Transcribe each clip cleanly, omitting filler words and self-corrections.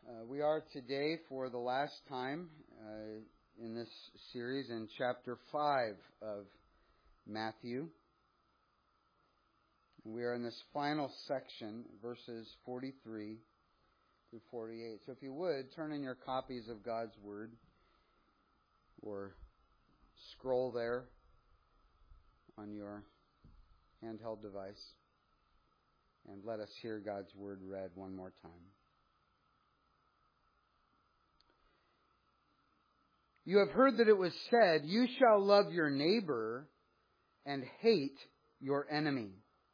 We are today, for the last time in this series, in chapter 5 of Matthew. We are in this final section, verses 43 through 48. So if you would, turn in your copies of God's Word, or scroll there on your handheld device, and let us hear God's Word read one more time. You have heard that it was said, "You shall love your neighbor and hate your enemy."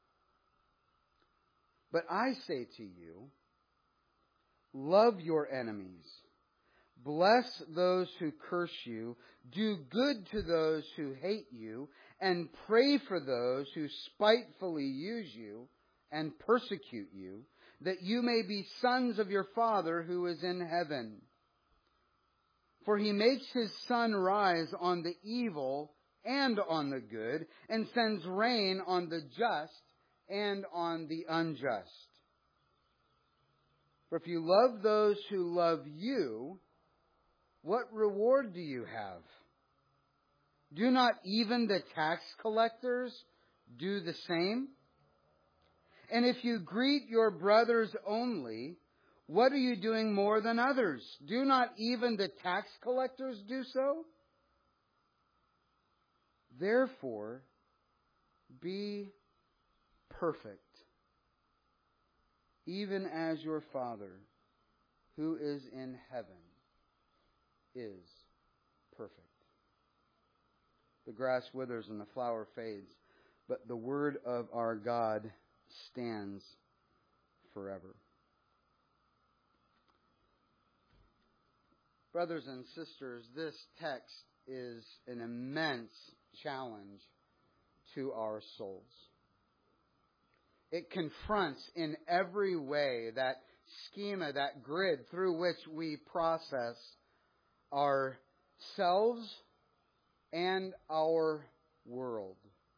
But I say to you, love your enemies. Bless those who curse you. Do good to those who hate you. And pray for those who spitefully use you and persecute you, that you may be sons of your Father who is in heaven. For He makes His sun rise on the evil and on the good, and sends rain on the just and on the unjust. For if you love those who love you, what reward do you have? Do not even the tax collectors do the same? And if you greet your brothers only, what are you doing more than others? Do not even the tax collectors do so? Therefore, be perfect, even as your Father, who is in heaven, is perfect. The grass withers and the flower fades, but the word of our God stands forever. Brothers and sisters, this text is an immense challenge to our souls. It confronts in every way that schema, that grid through which we process ourselves and our world.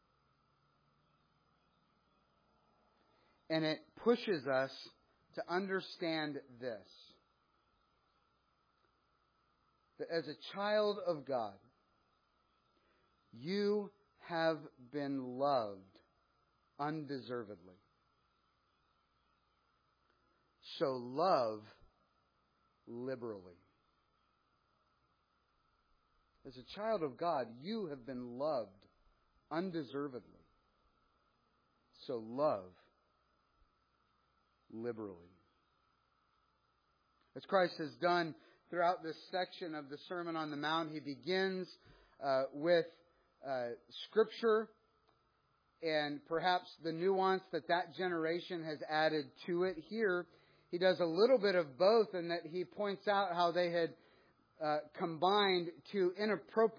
And it pushes us to understand this: that as a child of God, you have been loved undeservedly. So love liberally. As a child of God, you have been loved undeservedly. So love liberally. As Christ has done throughout this section of the Sermon on the Mount, He begins with Scripture and perhaps the nuance that generation has added to it. Here, He does a little bit of both, in that He points out how they had combined to in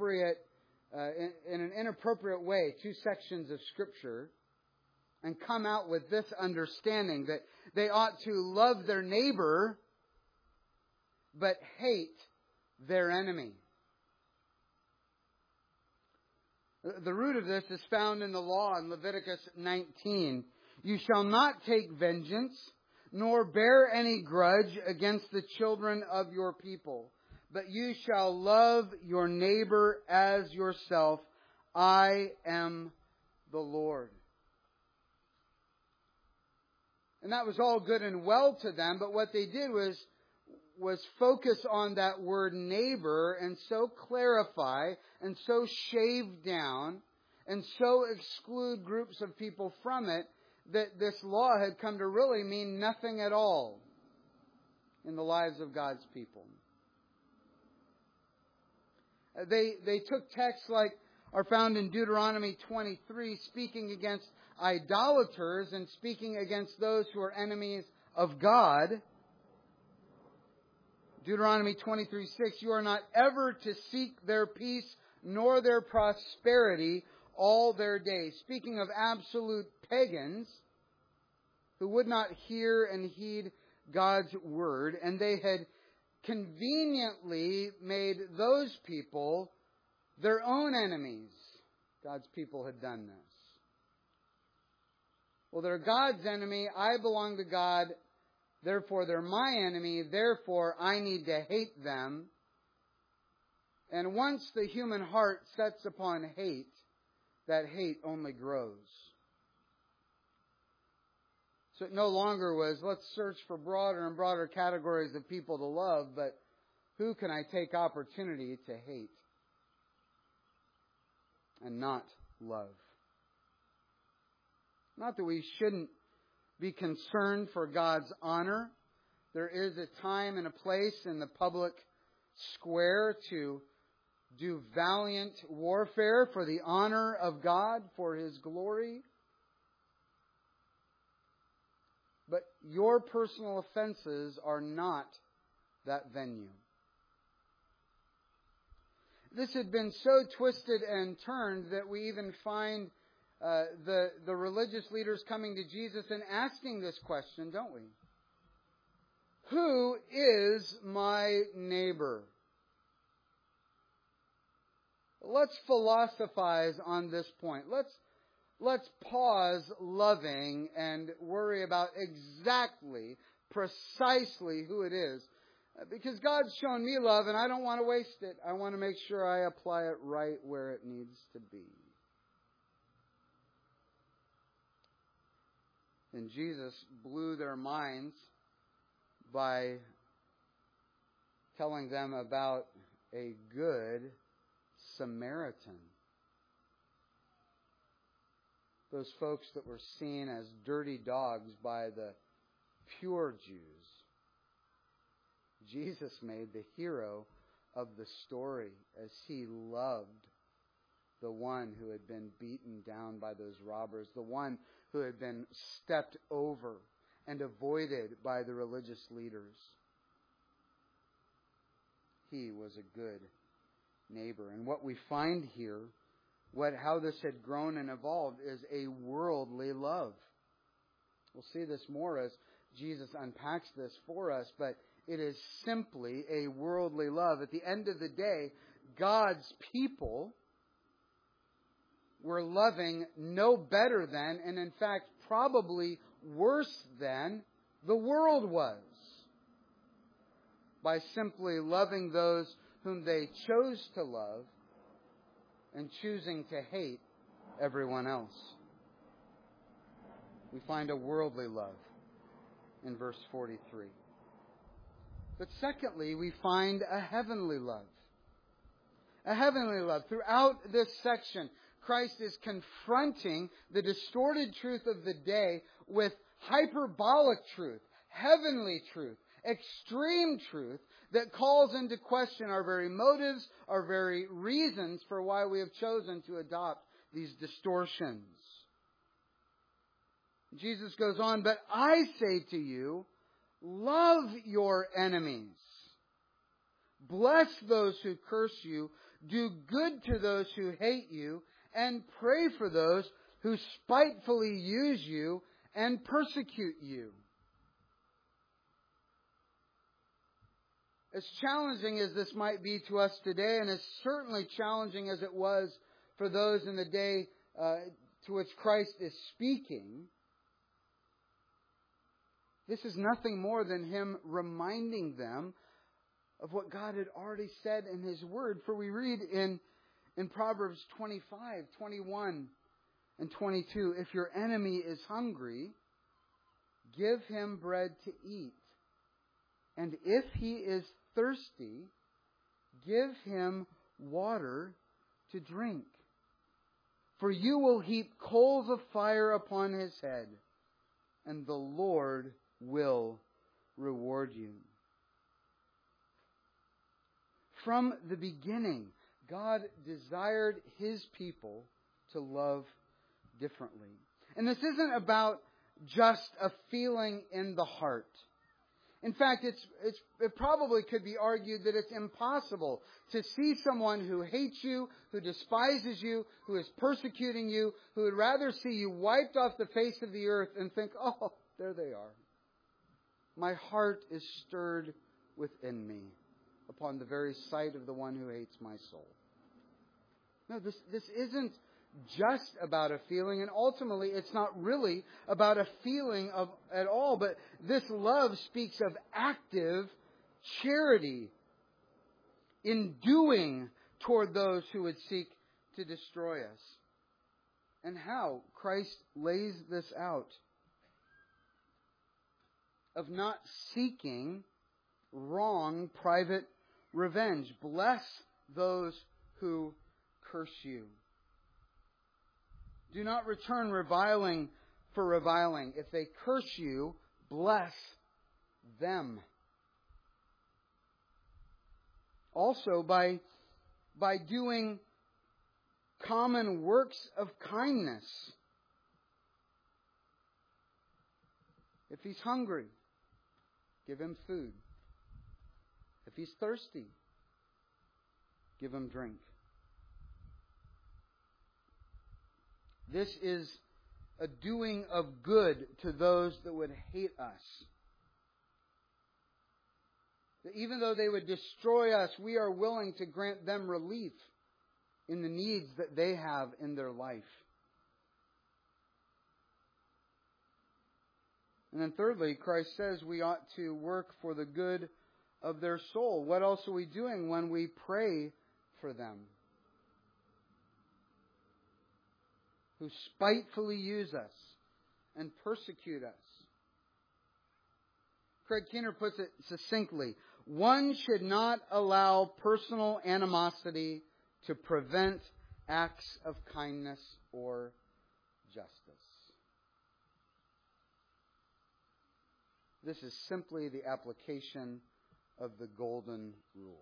an inappropriate way two sections of Scripture, and come out with this understanding that they ought to love their neighbor but hate their enemy. The root of this is found in the law in Leviticus 19. You shall not take vengeance, nor bear any grudge against the children of your people, but you shall love your neighbor as yourself. I am the Lord. And that was all good and well to them, but what they did was focus on that word neighbor, and so clarify and so shave down and so exclude groups of people from it, that this law had come to really mean nothing at all in the lives of God's people. They took texts like are found in Deuteronomy 23, speaking against idolaters and speaking against those who are enemies of God. Deuteronomy 23:6, you are not ever to seek their peace nor their prosperity all their days. Speaking of absolute pagans who would not hear and heed God's word, and they had conveniently made those people their own enemies. God's people had done this. Well, they're God's enemy. I belong to God. Therefore, they're my enemy. Therefore, I need to hate them. And once the human heart sets upon hate, that hate only grows. So it no longer was, let's search for broader and broader categories of people to love, but who can I take opportunity to hate and not love? Not that we shouldn't be concerned for God's honor. There is a time and a place in the public square to do valiant warfare for the honor of God, for His glory. But your personal offenses are not that venue. This had been so twisted and turned that we even find the religious leaders coming to Jesus and asking this question, don't we? Who is my neighbor? Let's philosophize on this point. Let's pause loving and worry about exactly, precisely who it is. Because God's shown me love and I don't want to waste it. I want to make sure I apply it right where it needs to be. And Jesus blew their minds by telling them about a good Samaritan. Those folks that were seen as dirty dogs by the pure Jews. Jesus made the hero of the story as He loved the one who had been beaten down by those robbers, the one who had been stepped over and avoided by the religious leaders. He was a good neighbor. And what we find here, how this had grown and evolved, is a worldly love. We'll see this more as Jesus unpacks this for us, but it is simply a worldly love. At the end of the day, God's people were loving no better than, and in fact probably worse than, the world was, by simply loving those whom they chose to love and choosing to hate everyone else. We find a worldly love in verse 43. But secondly, we find a heavenly love. A heavenly love. Throughout this section, Christ is confronting the distorted truth of the day with hyperbolic truth, heavenly truth, extreme truth that calls into question our very motives, our very reasons for why we have chosen to adopt these distortions. Jesus goes on, but I say to you, love your enemies. Bless those who curse you. Do good to those who hate you. And pray for those who spitefully use you and persecute you. As challenging as this might be to us today, and as certainly challenging as it was for those in the day to which Christ is speaking, this is nothing more than Him reminding them of what God had already said in His Word. For we read in Proverbs 25, 21, and 22, if your enemy is hungry, give him bread to eat. And if he is thirsty, give him water to drink. For you will heap coals of fire upon his head, and the Lord will reward you. From the beginning, God desired His people to love differently. And this isn't about just a feeling in the heart. In fact, it probably could be argued that it's impossible to see someone who hates you, who despises you, who is persecuting you, who would rather see you wiped off the face of the earth and think, oh, there they are. My heart is stirred within me upon the very sight of the one who hates my soul. No, this isn't just about a feeling, and ultimately it's not really about a feeling at all, but this love speaks of active charity in doing toward those who would seek to destroy us. And how Christ lays this out, of not seeking wrong private revenge. Bless those who curse you. Do not return reviling for reviling. If they curse you, bless them. Also, by doing common works of kindness. If he's hungry, give him food. If he's thirsty, give him drink. This is a doing of good to those that would hate us. That even though they would destroy us, we are willing to grant them relief in the needs that they have in their life. And then thirdly, Christ says we ought to work for the good of their soul. What else are we doing when we pray for them? Who spitefully use us and persecute us. Craig Keener puts it succinctly. One should not allow personal animosity to prevent acts of kindness or justice. This is simply the application of the golden rule.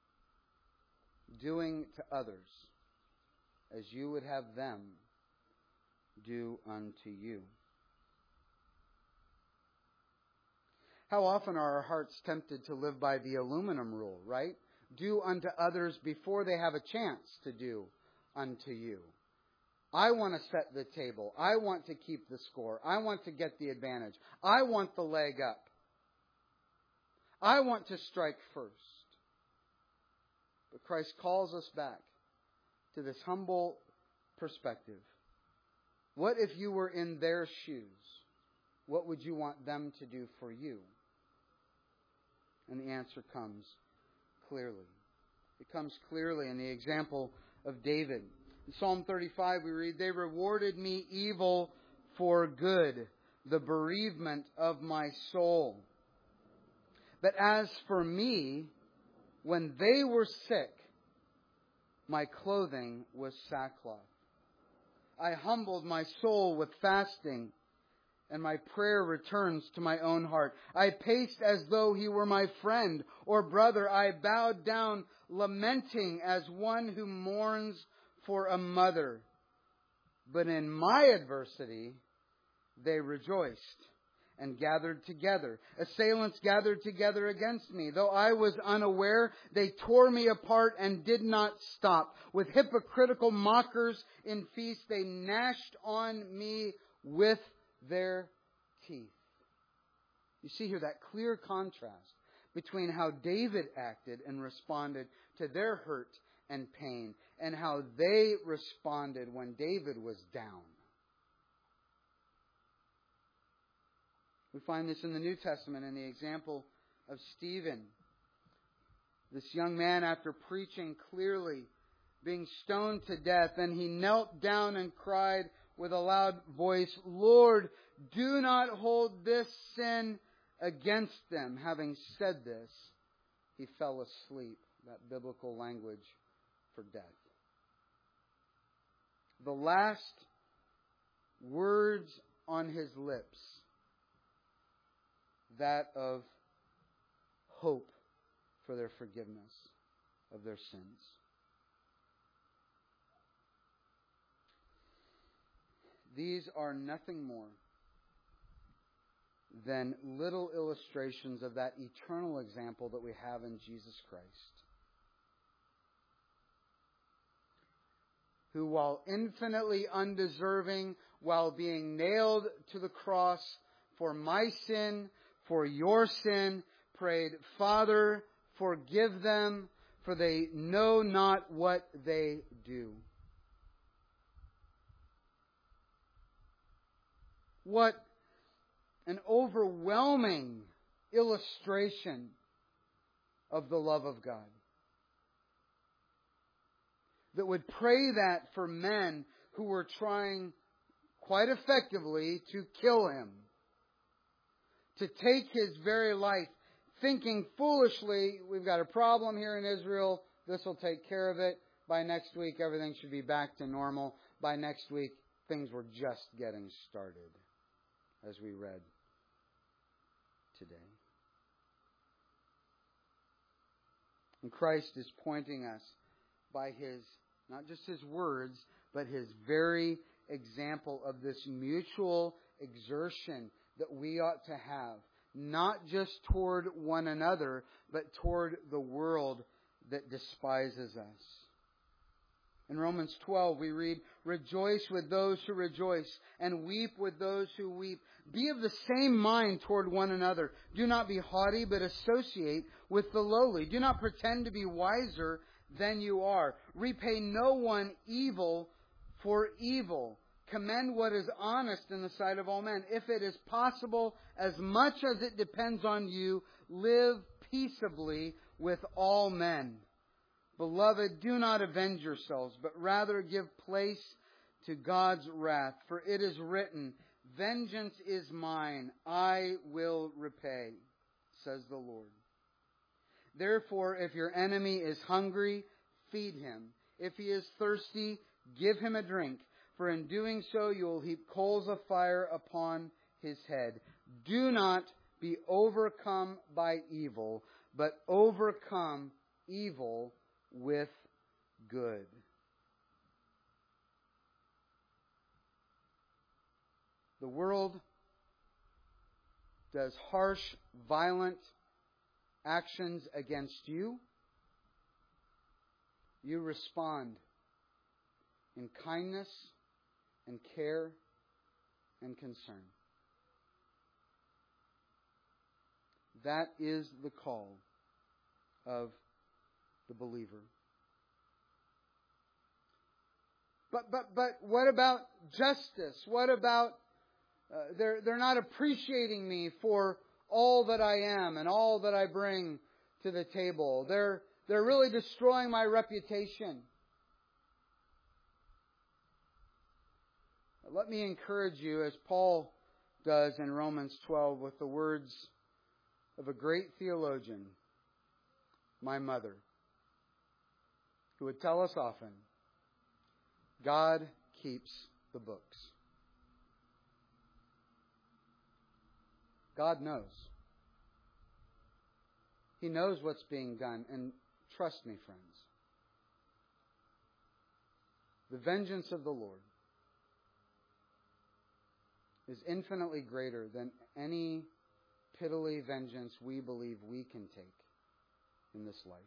Doing to others as you would have them do unto you. How often are our hearts tempted to live by the aluminum rule, right? Do unto others before they have a chance to do unto you. I want to set the table. I want to keep the score. I want to get the advantage. I want the leg up. I want to strike first. But Christ calls us back to this humble perspective. What if you were in their shoes? What would you want them to do for you? And the answer comes clearly. It comes clearly in the example of David. In Psalm 35 we read, "They rewarded me evil for good, the bereavement of my soul. But as for me, when they were sick, my clothing was sackcloth. I humbled my soul with fasting, and my prayer returns to my own heart. I paced as though he were my friend or brother. I bowed down, lamenting as one who mourns for a mother. But in my adversity, they rejoiced and gathered together. Assailants gathered together against me. Though I was unaware, they tore me apart and did not stop. With hypocritical mockers in feast, they gnashed on me with their teeth." You see here that clear contrast between how David acted and responded to their hurt and pain, and how they responded when David was down. We find this in the New Testament in the example of Stephen. This young man, after preaching clearly, being stoned to death, and he knelt down and cried with a loud voice, "Lord, do not hold this sin against them." Having said this, he fell asleep. That biblical language for death. The last words on his lips, that of hope for their forgiveness of their sins. These are nothing more than little illustrations of that eternal example that we have in Jesus Christ, who, while infinitely undeserving, while being nailed to the cross for my sin, for your sin, prayed, "Father, forgive them, for they know not what they do." What an overwhelming illustration of the love of God. That would pray that for men who were trying quite effectively to kill Him. To take His very life, thinking foolishly, we've got a problem here in Israel, this will take care of it. By next week, everything should be back to normal. By next week, things were just getting started, as we read today. And Christ is pointing us by His, not just His words, but His very example of this mutual exertion that we ought to have, not just toward one another, but toward the world that despises us. In Romans 12 we read, "Rejoice with those who rejoice, and weep with those who weep. Be of the same mind toward one another. Do not be haughty, but associate with the lowly. Do not pretend to be wiser than you are. Repay no one evil for evil. Commend what is honest in the sight of all men. If it is possible, as much as it depends on you, live peaceably with all men. Beloved, do not avenge yourselves, but rather give place to God's wrath. For it is written, 'Vengeance is mine, I will repay,' says the Lord. Therefore, if your enemy is hungry, feed him. If he is thirsty, give him a drink. For in doing so, you will heap coals of fire upon his head. Do not be overcome by evil, but overcome evil with good." The world does harsh, violent actions against you. You respond in kindness and care and concern. That is the call of the believer. But what about justice? What about they're not appreciating me for all that I am and all that I bring to the table. They're really destroying my reputation. Let me encourage you, as Paul does in Romans 12, with the words of a great theologian, my mother, who would tell us often, God keeps the books. God knows. He knows what's being done, and trust me, friends, the vengeance of the Lord is infinitely greater than any piddly vengeance we believe we can take in this life.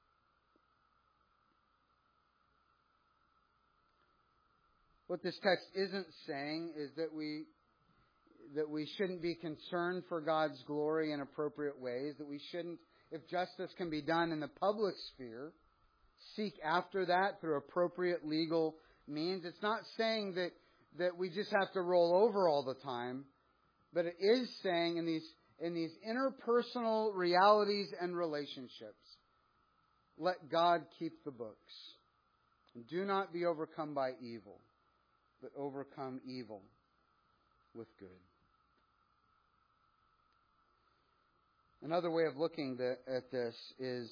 What this text isn't saying is that we shouldn't be concerned for God's glory in appropriate ways, that we shouldn't, if justice can be done in the public sphere, seek after that through appropriate legal means. It's not saying that we just have to roll over all the time, but it is saying in these interpersonal realities and relationships, let God keep the books. Do not be overcome by evil, but overcome evil with good. Another way of looking at this is,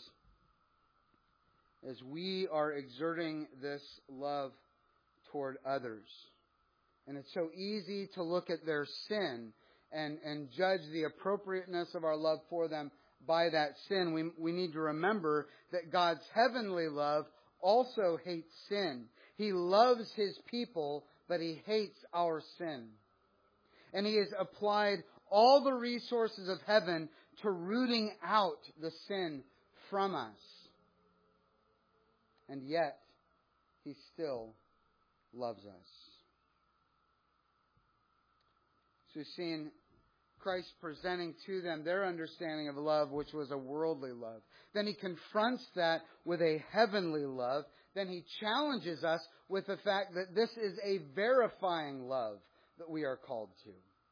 as we are exerting this love toward others, and it's so easy to look at their sin and judge the appropriateness of our love for them by that sin, we need to remember that God's heavenly love also hates sin. He loves His people, but He hates our sin. And He has applied all the resources of heaven to rooting out the sin from us. And yet, He still loves us. So we've seen Christ presenting to them their understanding of love, which was a worldly love. Then He confronts that with a heavenly love. Then He challenges us with the fact that this is a verifying love that we are called to.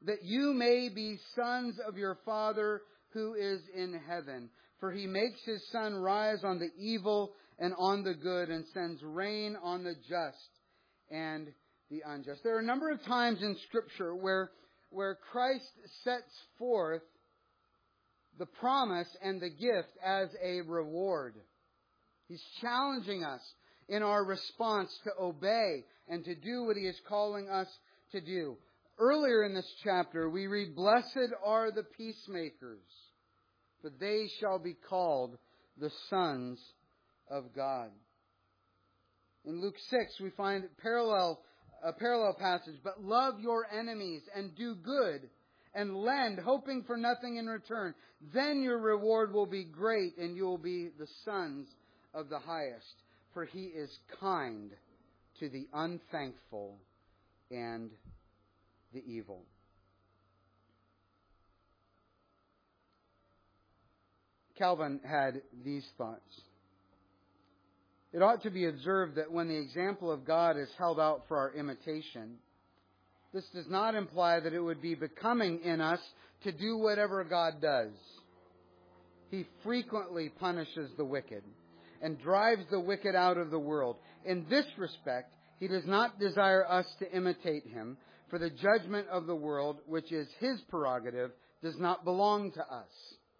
that you may be sons of your Father who is in heaven. For He makes His sun rise on the evil and on the good, and sends rain on the just and the unjust. There are a number of times in Scripture where Christ sets forth the promise and the gift as a reward. He's challenging us in our response to obey and to do what He is calling us to do. Earlier in this chapter, we read, "Blessed are the peacemakers, for they shall be called the sons of God." In Luke 6, we find a parallel passage. "But love your enemies and do good and lend, hoping for nothing in return. Then your reward will be great, and you will be the sons of the highest. For He is kind to the unthankful and the evil." Calvin had these thoughts. It ought to be observed that when the example of God is held out for our imitation, this does not imply that it would be becoming in us to do whatever God does. He frequently punishes the wicked and drives the wicked out of the world. In this respect, He does not desire us to imitate Him, for the judgment of the world, which is His prerogative, does not belong to us.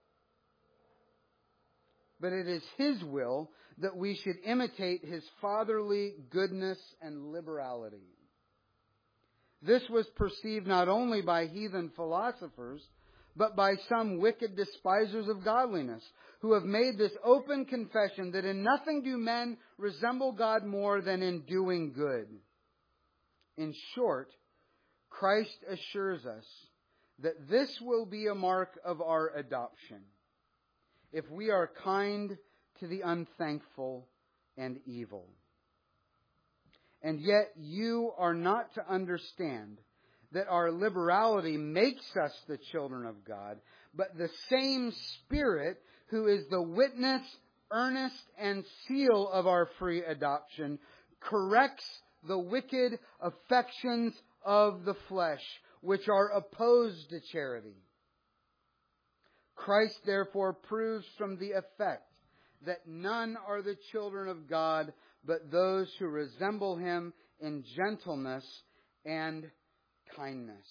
But it is His will that we should imitate His fatherly goodness and liberality. This was perceived not only by heathen philosophers, but by some wicked despisers of godliness, who have made this open confession that in nothing do men resemble God more than in doing good. In short, Christ assures us that this will be a mark of our adoption, if we are kind to the unthankful and evil. And yet you are not to understand that our liberality makes us the children of God, but the same Spirit who is the witness, earnest, and seal of our free adoption corrects the wicked affections of the flesh, which are opposed to charity. Christ therefore proves from the effect that none are the children of God, but those who resemble Him in gentleness and kindness.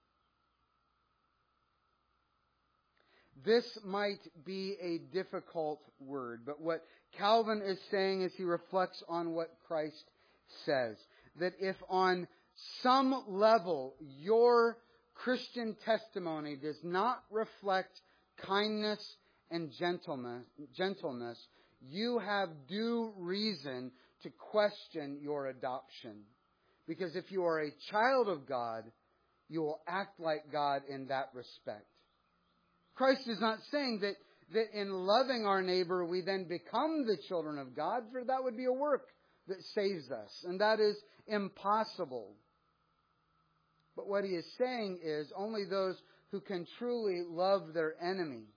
This might be a difficult word, but what Calvin is saying as he reflects on what Christ says, that if on some level your Christian testimony does not reflect kindness and gentleness, you have due reason to question your adoption. Because if you are a child of God, you will act like God in that respect. Christ is not saying that in loving our neighbor we then become the children of God, for that would be a work that saves us, and that is impossible. But what He is saying is only those who can truly love their enemy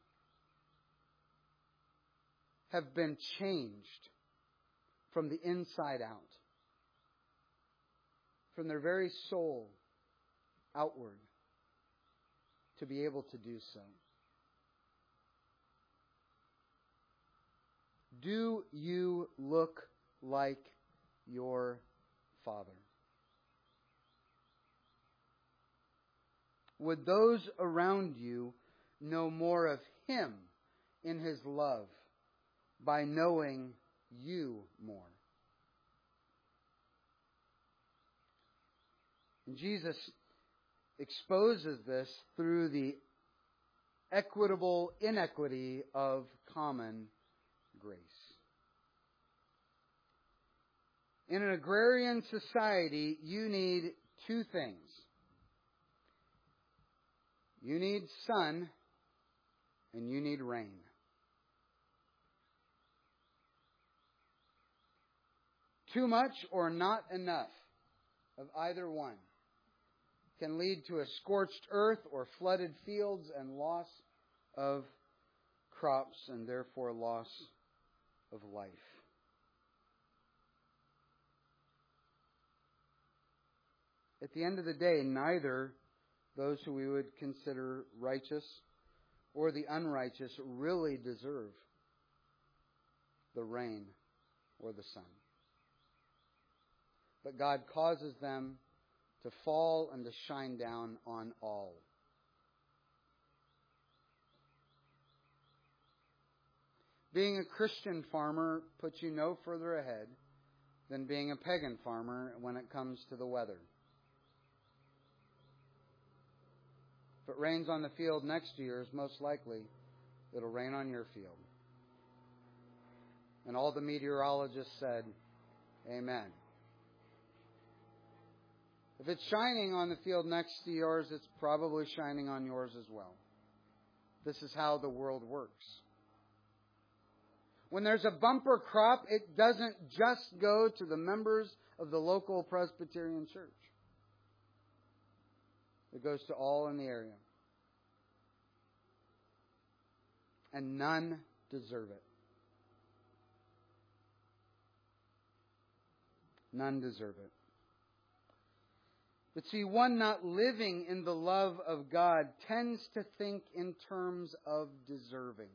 have been changed from the inside out, from their very soul outward, to be able to do so. Do you look like your Father? Would those around you know more of Him in His love by knowing you more? And Jesus exposes this through the equitable inequity of common grace. In an agrarian society, you need two things. You need sun and you need rain. Too much or not enough of either one can lead to a scorched earth or flooded fields and loss of crops and therefore loss of life. At the end of the day, neither those who we would consider righteous or the unrighteous, really deserve the rain or the sun. But God causes them to fall and to shine down on all. Being a Christian farmer puts you no further ahead than being a pagan farmer when it comes to the weather. If it rains on the field next year, most likely it'll rain on your field. And all the meteorologists said, amen. If it's shining on the field next to yours, it's probably shining on yours as well. This is how the world works. When there's a bumper crop, it doesn't just go to the members of the local Presbyterian church. It goes to all in the area. And none deserve it. None deserve it. But see, one not living in the love of God tends to think in terms of deserving.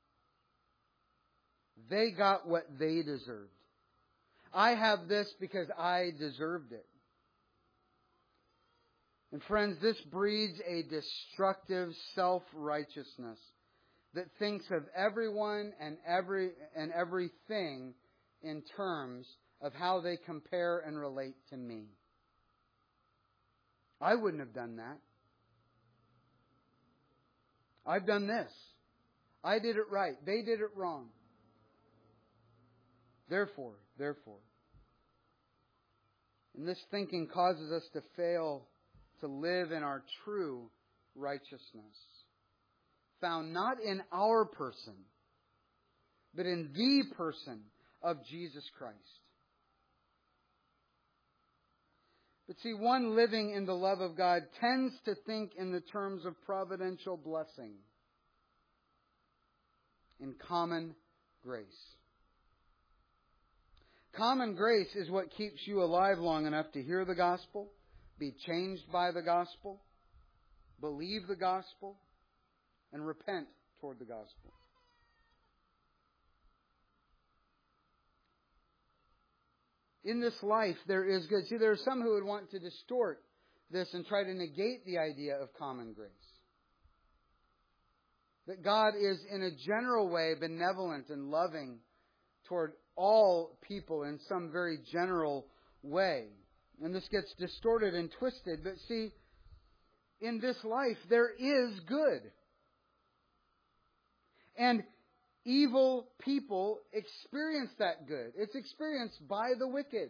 They got what they deserved. I have this because I deserved it. And friends, this breeds a destructive self-righteousness that thinks of everyone and everything in terms of how they compare and relate to me. I wouldn't have done that. I've done this. I did it right. They did it wrong. Therefore. And this thinking causes us to fail to live in our true righteousness, found not in our person, but in the person of Jesus Christ. But see, one living in the love of God tends to think in the terms of providential blessing, in common grace. Common grace is what keeps you alive long enough to hear the gospel, be changed by the gospel, believe the gospel, and repent toward the gospel. In this life, there is good. See, there are some who would want to distort this and try to negate the idea of common grace. That God is, in a general way, benevolent and loving toward all people in some very general way. And this gets distorted and twisted. But see, in this life, there is good. And evil people experience that good. It's experienced by the wicked.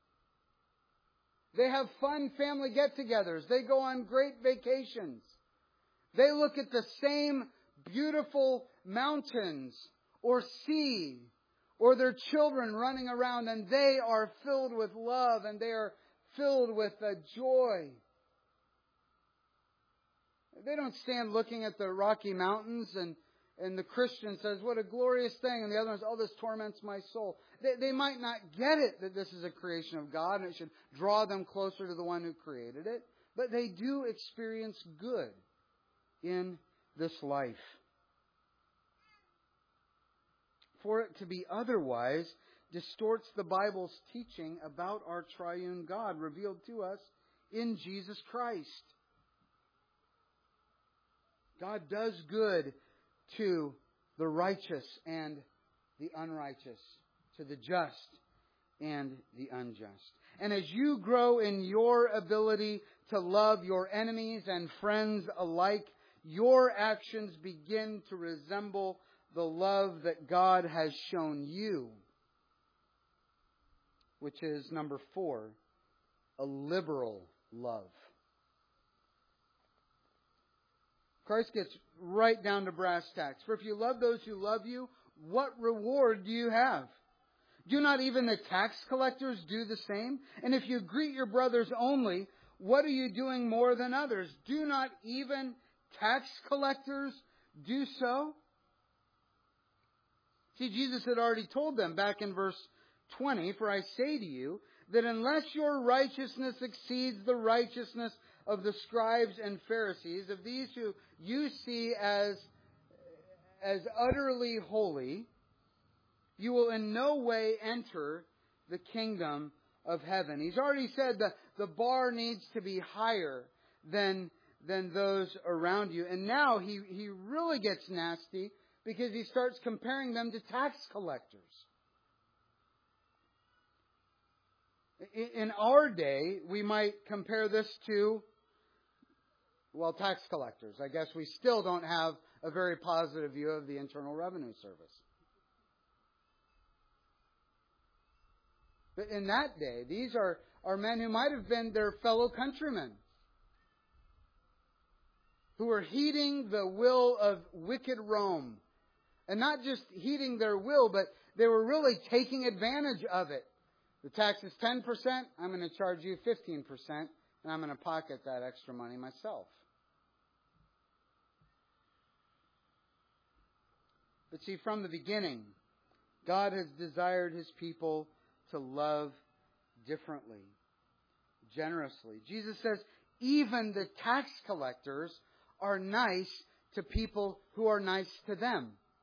They have fun family get-togethers. They go on great vacations. They look at the same beautiful mountains or sea or their children running around, and they are filled with love and they are filled with joy. They don't stand looking at the Rocky Mountains and the Christian says, what a glorious thing. And the other one says, oh, this torments my soul. They might not get it that this is a creation of God and it should draw them closer to the one who created it. But they do experience good in this life. For it to be otherwise distorts the Bible's teaching about our triune God revealed to us in Jesus Christ. God does good to the righteous and the unrighteous, to the just and the unjust. And as you grow in your ability to love your enemies and friends alike, your actions begin to resemble the love that God has shown you, which is number 4, a liberal love. Christ gets right down to brass tacks. For if you love those who love you, what reward do you have? Do not even the tax collectors do the same? And if you greet your brothers only, what are you doing more than others? Do not even tax collectors do so? See, Jesus had already told them back in verse 20, for I say to you that unless your righteousness exceeds the righteousness of the scribes and Pharisees, of these who you see as utterly holy, you will in no way enter the kingdom of heaven. He's already said that the bar needs to be higher than those around you. And now he really gets nasty because he starts comparing them to tax collectors. In our day, we might compare this to, well, tax collectors. I guess we still don't have a very positive view of the Internal Revenue Service. But in that day, these are men who might have been their fellow countrymen, who were heeding the will of wicked Rome. And not just heeding their will, but they were really taking advantage of it. The tax is 10%, I'm going to charge you 15%, and I'm going to pocket that extra money myself. But see, from the beginning, God has desired His people to love differently, generously. Jesus says even the tax collectors are nice to people who are nice to them.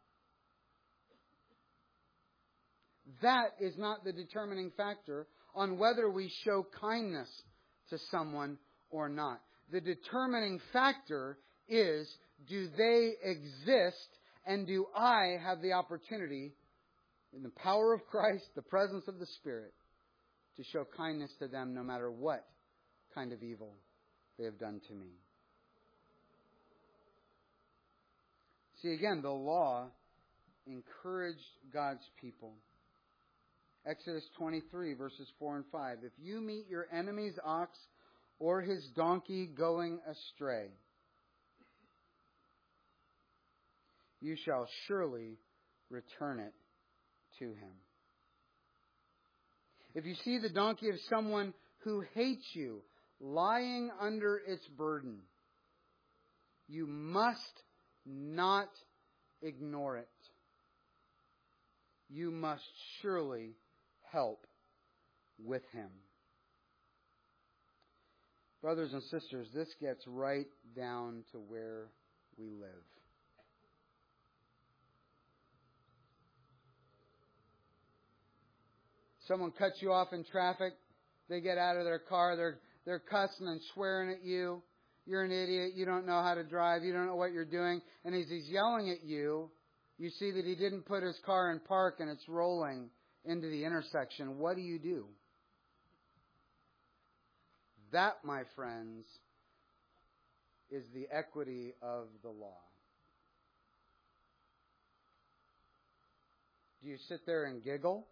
That is not the determining factor on whether we show kindness to someone or not. The determining factor is, do they exist, and do I have the opportunity, in the power of Christ, the presence of the Spirit, to show kindness to them no matter what kind of evil they have done to me. See, again, the law encouraged God's people. Exodus 23, verses 4 and 5. If you meet your enemy's ox or his donkey going astray, you shall surely return it to him. If you see the donkey of someone who hates you lying under its burden, you must not ignore it. You must surely help with him. Brothers and sisters, this gets right down to where we live. Someone cuts you off in traffic. They get out of their car. They're cussing and swearing at you. You're an idiot. You don't know how to drive. You don't know what you're doing. And as he's yelling at you, you see that he didn't put his car in park and it's rolling into the intersection. What do? That, my friends, is the equity of the law. Do you sit there and giggle?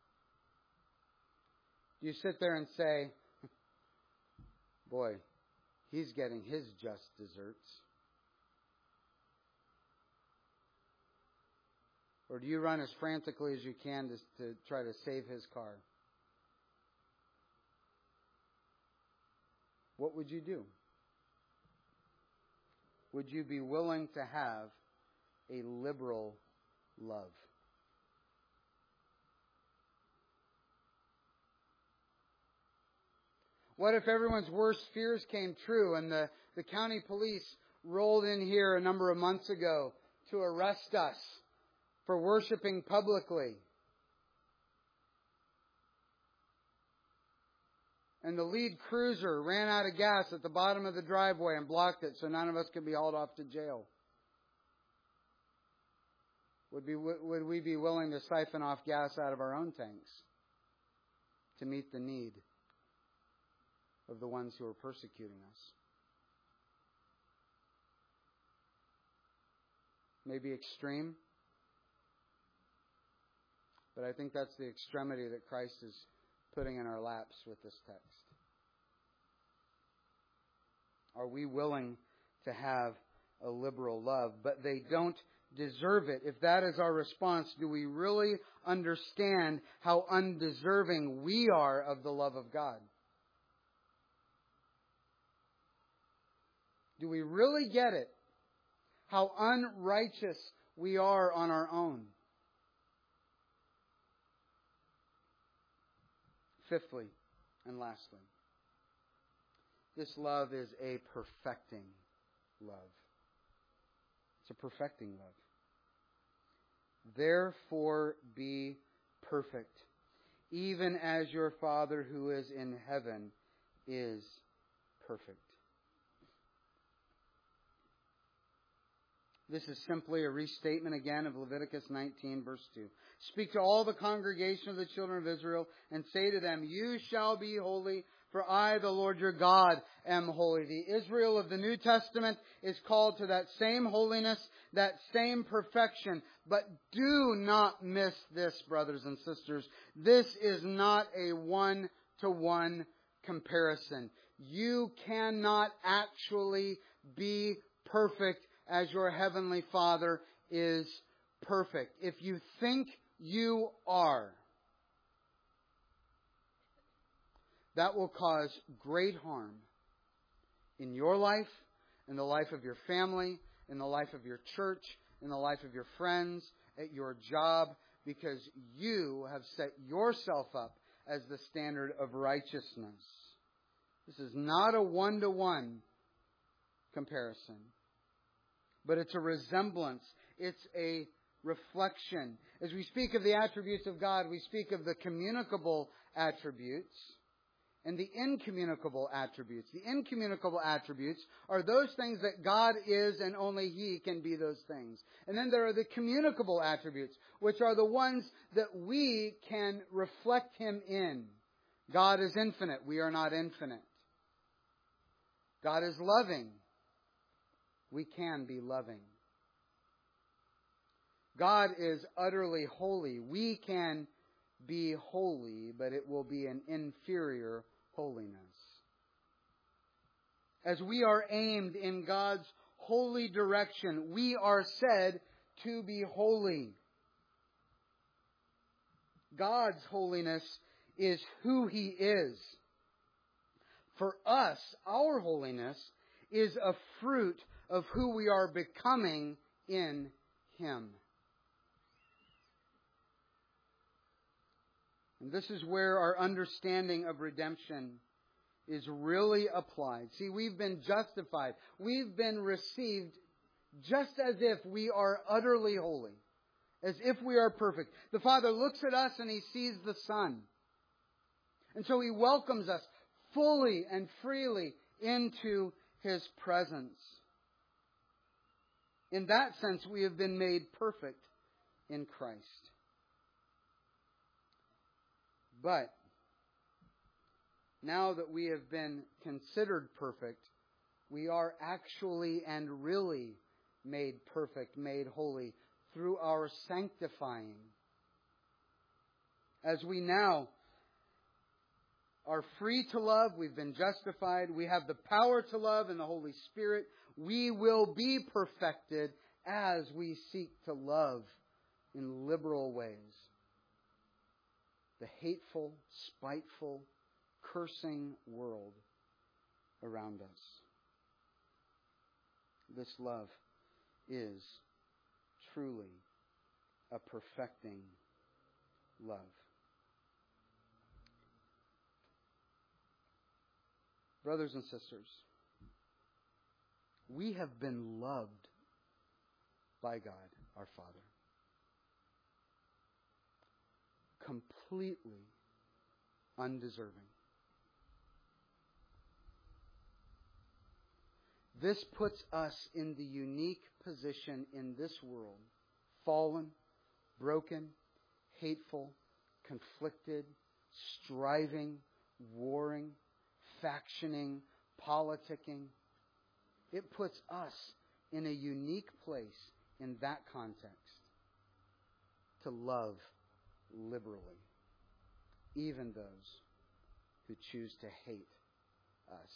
Do you sit there and say, boy, he's getting his just desserts? Or do you run as frantically as you can to try to save his car? What would you do? Would you be willing to have a liberal love? What if everyone's worst fears came true and the county police rolled in here a number of months ago to arrest us for worshiping publicly? And the lead cruiser ran out of gas at the bottom of the driveway and blocked it so none of us could be hauled off to jail. Would we be willing to siphon off gas out of our own tanks to meet the need of the ones who are persecuting us? Maybe extreme, but I think that's the extremity that Christ is putting in our laps with this text. Are we willing to have a liberal love? But they don't deserve it. If that is our response, do we really understand how undeserving we are of the love of God? Do we really get it? How unrighteous we are on our own? Fifthly and lastly, This love is a perfecting love. It's a perfecting love. Therefore be perfect, even as your Father who is in heaven is perfect. This is simply a restatement again of Leviticus 19, verse 2. Speak to all the congregation of the children of Israel and say to them, you shall be holy, for I, the Lord your God, am holy. The Israel of the New Testament is called to that same holiness, that same perfection. But do not miss this, brothers and sisters. This is not a one-to-one comparison. You cannot actually be perfect as your heavenly Father is perfect. If you think you are, that will cause great harm in your life, in the life of your family, in the life of your church, in the life of your friends, at your job, because you have set yourself up as the standard of righteousness. This is not a one-to-one comparison, but it's a resemblance. It's a reflection. As we speak of the attributes of God, we speak of the communicable attributes and the incommunicable attributes. The incommunicable attributes are those things that God is and only He can be those things. And then there are the communicable attributes, which are the ones that we can reflect Him in. God is infinite. We are not infinite. God is loving. We can be loving. God is utterly holy. We can be holy, but it will be an inferior holiness. As we are aimed in God's holy direction, we are said to be holy. God's holiness is who He is. For us, our holiness is a fruit of who we are becoming in Him. And this is where our understanding of redemption is really applied. See, we've been justified. We've been received just as if we are utterly holy. As if we are perfect. The Father looks at us and He sees the Son. And so He welcomes us fully and freely into His presence. In that sense, we have been made perfect in Christ. But now that we have been considered perfect, we are actually and really made perfect, made holy through our sanctifying. As we now are free to love, we've been justified, we have the power to love in the Holy Spirit, we will be perfected as we seek to love in liberal ways the hateful, spiteful, cursing world around us. This love is truly a perfecting love. Brothers and sisters, we have been loved by God, our Father. Completely undeserving. This puts us in the unique position in this world, fallen, broken, hateful, conflicted, striving, warring, factioning, politicking. It puts us in a unique place in that context to love liberally, even those who choose to hate us.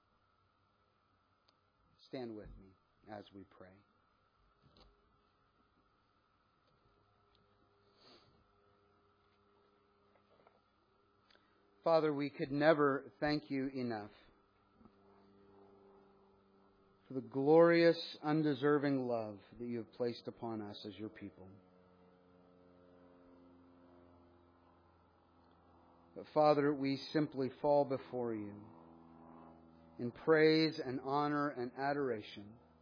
Stand with me as we pray. Father, we could never thank You enough for the glorious, undeserving love that You have placed upon us as Your people. But Father, we simply fall before You in praise and honor and adoration.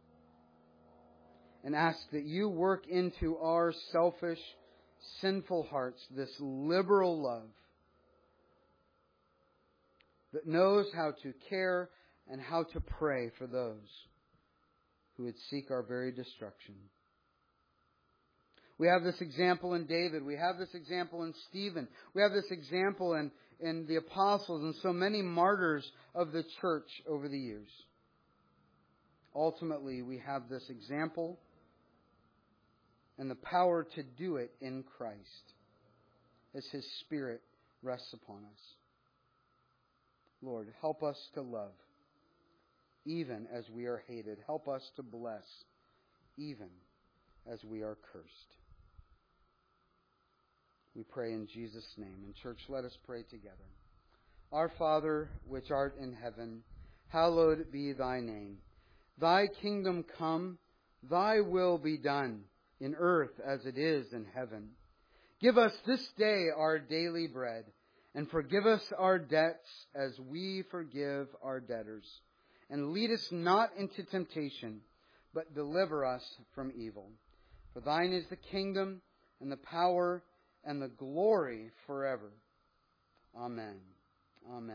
And ask that you work into our selfish, sinful hearts this liberal love that knows how to care and how to pray for those who would seek our very destruction. We have this example in David. We have this example in Stephen. We have this example in the apostles and so many martyrs of the church over the years. Ultimately, we have this example and the power to do it in Christ as His Spirit rests upon us. Lord, help us to love, even as we are hated. Help us to bless, even as we are cursed. We pray in Jesus' name. And church, let us pray together. Our Father, which art in heaven, hallowed be thy name. Thy kingdom come, thy will be done, in earth as it is in heaven. Give us this day our daily bread, and forgive us our debts as we forgive our debtors. And lead us not into temptation, but deliver us from evil. For thine is the kingdom, and the power, and the glory forever. Amen. Amen.